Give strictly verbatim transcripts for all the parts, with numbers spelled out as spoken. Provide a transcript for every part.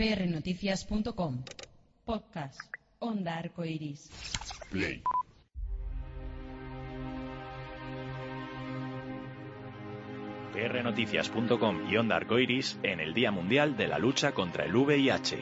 p r noticias punto com. Podcast Onda Arcoiris. Play. p r noticias punto com y Onda Arcoiris en el Día Mundial de la Lucha contra el V I H.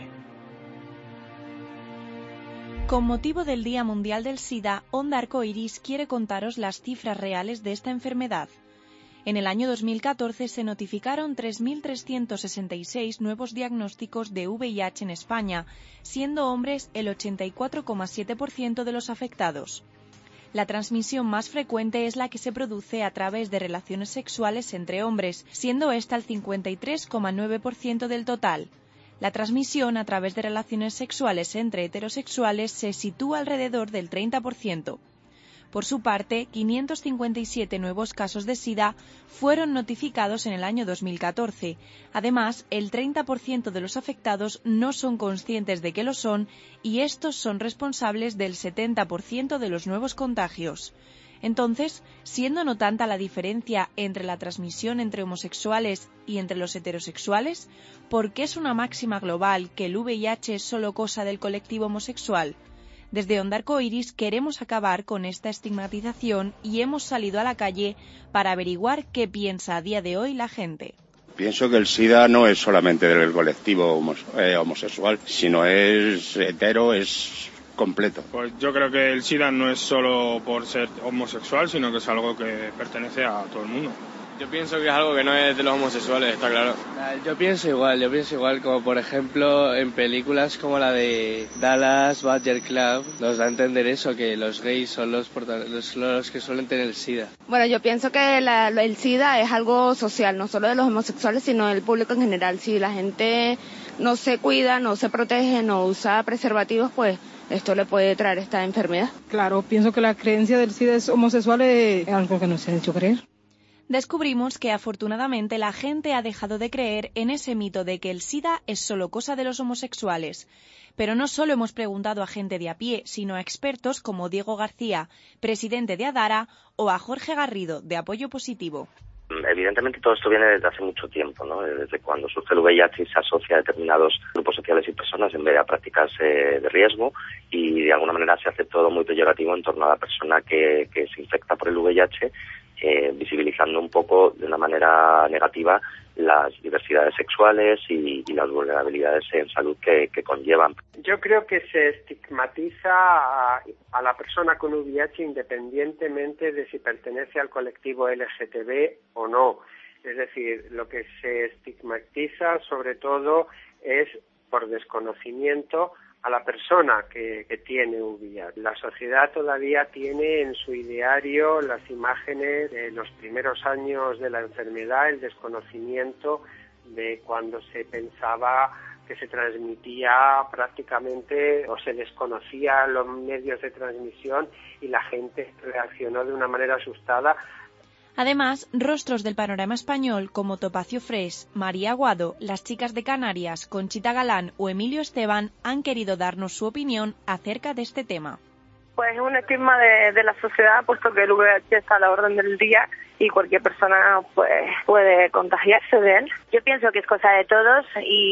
Con motivo del Día Mundial del SIDA, Onda Arcoiris quiere contaros las cifras reales de esta enfermedad. En el año dos mil catorce se notificaron tres mil trescientos sesenta y seis nuevos diagnósticos de V I H en España, siendo hombres el ochenta y cuatro coma siete por ciento de los afectados. La transmisión más frecuente es la que se produce a través de relaciones sexuales entre hombres, siendo esta el cincuenta y tres coma nueve por ciento del total. La transmisión a través de relaciones sexuales entre heterosexuales se sitúa alrededor del treinta por ciento. Por su parte, quinientos cincuenta y siete nuevos casos de SIDA fueron notificados en el año dos mil catorce. Además, el treinta por ciento de los afectados no son conscientes de que lo son y estos son responsables del setenta por ciento de los nuevos contagios. Entonces, siendo no tanta la diferencia entre la transmisión entre homosexuales y entre los heterosexuales, ¿por qué es una máxima global que el V I H es solo cosa del colectivo homosexual? Desde Onda Arcoiris queremos acabar con esta estigmatización y hemos salido a la calle para averiguar qué piensa a día de hoy la gente. Pienso que el SIDA no es solamente del colectivo homos eh, homosexual, sino es hetero, es completo. Pues yo creo que el SIDA no es solo por ser homosexual, sino que es algo que pertenece a todo el mundo. Yo pienso que es algo que no es de los homosexuales, está claro. Yo pienso igual, yo pienso igual, como por ejemplo en películas como la de Dallas Buyers Club, nos da a entender eso, que los gays son los, los, los que suelen tener SIDA. Bueno, yo pienso que la, el SIDA es algo social, no solo de los homosexuales, sino del público en general. Si la gente no se cuida, no se protege, no usa preservativos, pues esto le puede traer esta enfermedad. Claro, pienso que la creencia del SIDA es homosexual es algo que no se ha hecho creer. Descubrimos que afortunadamente la gente ha dejado de creer en ese mito de que el SIDA es solo cosa de los homosexuales. Pero no solo hemos preguntado a gente de a pie, sino a expertos como Diego García, presidente de Adara, o a Jorge Garrido, de Apoyo Positivo. Evidentemente todo esto viene desde hace mucho tiempo, ¿no? Desde cuando surge el V I H y se asocia a determinados grupos sociales y personas en vez de a prácticas eh, de riesgo, y de alguna manera se hace todo muy peyorativo en torno a la persona que, que se infecta por el V I H, eh, visibilizando un poco de una manera negativa las diversidades sexuales y, y las vulnerabilidades en salud que, que conllevan. Yo creo que se estigmatiza a, a la persona con V I H independientemente de si pertenece al colectivo L G T B o no. Es decir, lo que se estigmatiza sobre todo es por desconocimiento a la persona que, que tiene V I H. La sociedad todavía tiene en su ideario las imágenes de los primeros años de la enfermedad, el desconocimiento de cuando se pensaba que se transmitía prácticamente o se desconocía los medios de transmisión y la gente reaccionó de una manera asustada. Además, rostros del panorama español como Topacio Fresh, María Aguado, las chicas de Canarias, Conchita Galán o Emilio Esteban han querido darnos su opinión acerca de este tema. Pues es un estigma de, de la sociedad, puesto que el V I H está a la orden del día y cualquier persona pues puede contagiarse de él. Yo pienso que es cosa de todos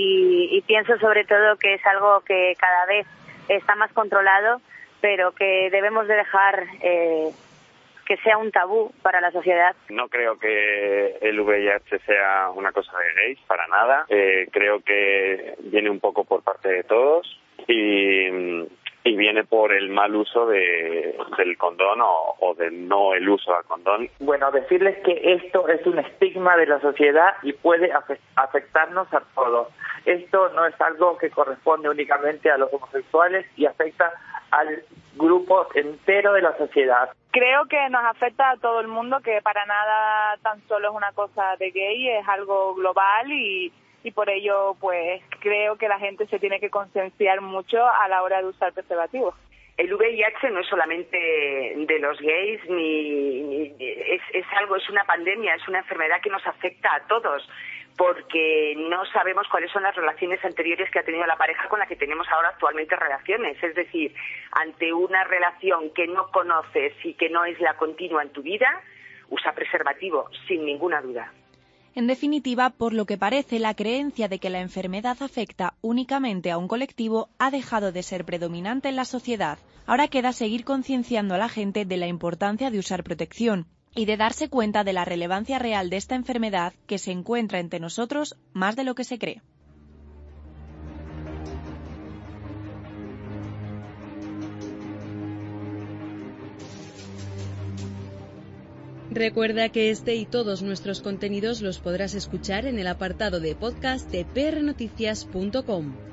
y, y pienso sobre todo que es algo que cada vez está más controlado, pero que debemos de dejar eh, que sea un tabú para la sociedad. No creo que el V I H sea una cosa de gays, para nada. Eh, creo que viene un poco por parte de todos y, y viene por el mal uso de, del condón o, o del no el uso del condón. Bueno, decirles que esto es un estigma de la sociedad y puede afectarnos a todos. Esto no es algo que corresponde únicamente a los homosexuales y afecta al grupo entero de la sociedad. Creo que nos afecta a todo el mundo, que para nada tan solo es una cosa de gay, es algo global y, y por ello pues creo que la gente se tiene que concienciar mucho a la hora de usar preservativos. El V I H no es solamente de los gays, ni, ni es, es algo, es una pandemia, es una enfermedad que nos afecta a todos, porque no sabemos cuáles son las relaciones anteriores que ha tenido la pareja con la que tenemos ahora actualmente relaciones. Es decir, ante una relación que no conoces y que no es la continua en tu vida, usa preservativo, sin ninguna duda. En definitiva, por lo que parece, la creencia de que la enfermedad afecta únicamente a un colectivo ha dejado de ser predominante en la sociedad. Ahora queda seguir concienciando a la gente de la importancia de usar protección y de darse cuenta de la relevancia real de esta enfermedad que se encuentra entre nosotros más de lo que se cree. Recuerda que este y todos nuestros contenidos los podrás escuchar en el apartado de podcast de p r noticias punto com.